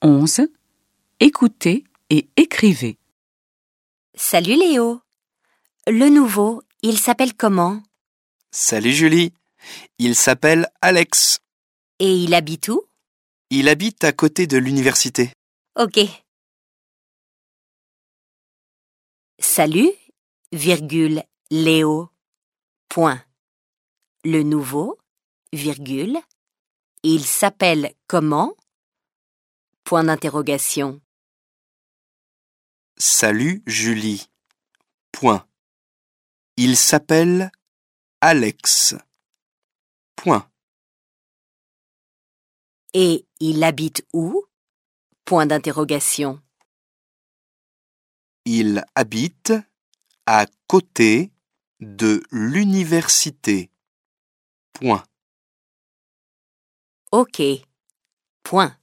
11. Écoutez et écrivez. Salut Léo. Le nouveau, il s'appelle comment? Salut Julie, il s'appelle Alex. Et il habite où? Il habite à côté de l'université. Ok. Salut, virgule, Léo, point. Le nouveau, virgule, il s'appelle comment? Point d'interrogation. Salut Julie. Point. Il s'appelle Alex. Point. Et il habite où? Point d'interrogation. Il habite à côté de l'université. Point. Ok. Point.